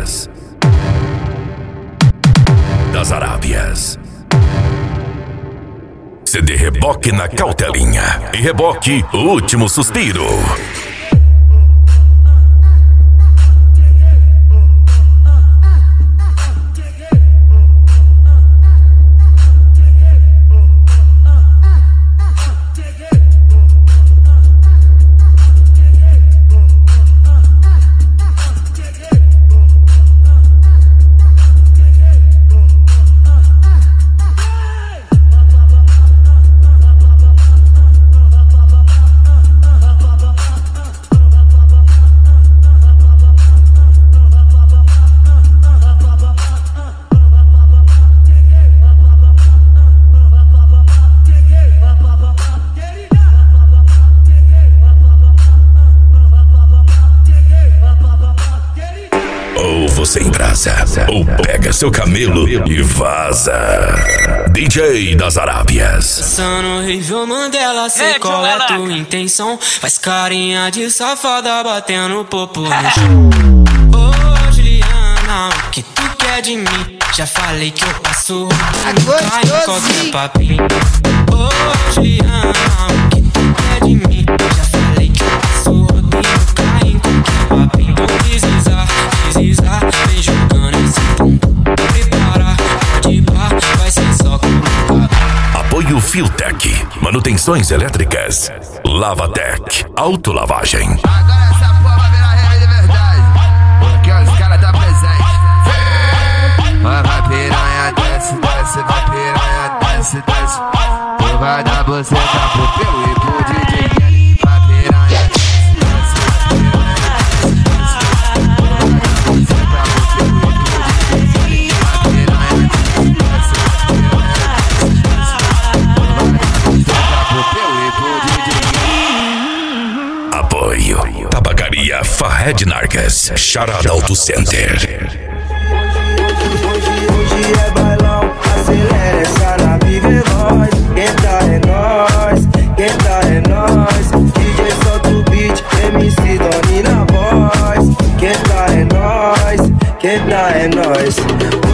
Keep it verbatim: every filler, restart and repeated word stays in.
Arábias. Das Arábias. C D Reboque na Cautelinha. E Reboque, o último suspiro. Você embrasa, ou pega seu camelo e vaza. D J das Arábias. Passando horrível, Mandela, sei qual é tua intenção. Faz carinha de safada, batendo popo no chão. Ô Juliana, o que tu quer de mim? Já falei que eu passo, cai em qualquer papinho. Ô Juliana, o que tu quer de mim? Já falei que eu passo, cai em qualquer papinho. Então deslizar, deslizar, vem jogando esse bumbum. Prepara, pode pá, vai ser só colocar. Apoio Fiotec, manutenções elétricas. Lavatec, autolavagem. Agora essa porra vira regra de verdade, porque os caras tá presente. Vai, vai piranha, desce, desce, vai piranha, desce, desce. Tu vai dar você tá pro pelo e pro D J. Vai piranha, desce, desce, vai piranha, desce, desce. Tu vai dar você tá pro pelo e pro D J. Vai piranha, desce, desce, vai piranha, desce, desce. Tu vai dar você tá pro pelo e pro D J. Apoio Tabacaria Fahed Nargas, Charada Auto Center. Hoje é bailão, acelera essa nave veloz. Quem tá é nós, quem tá é nós. D J solta o beat, M C Doni na voz. Quem tá é nós, quem tá é nós.